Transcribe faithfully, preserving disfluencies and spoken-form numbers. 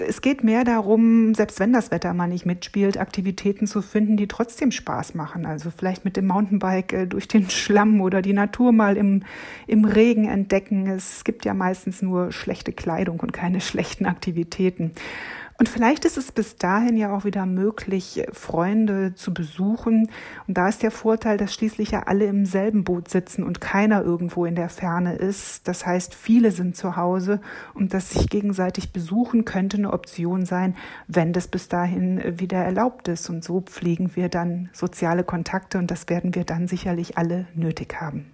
Es geht mehr darum, selbst wenn das Wetter mal nicht mitspielt, Aktivitäten zu finden, die trotzdem Spaß machen. Also vielleicht mit dem Mountainbike äh, durch den Schlamm oder die Natur mal im, im Regen entdecken. Es gibt ja meistens nur schlechte Kleidung und keine schlechten Aktivitäten. Und vielleicht ist es bis dahin ja auch wieder möglich, Freunde zu besuchen. Und da ist der Vorteil, dass schließlich ja alle im selben Boot sitzen und keiner irgendwo in der Ferne ist. Das heißt, viele sind zu Hause und das sich gegenseitig besuchen könnte eine Option sein, wenn das bis dahin wieder erlaubt ist. Und so pflegen wir dann soziale Kontakte und das werden wir dann sicherlich alle nötig haben.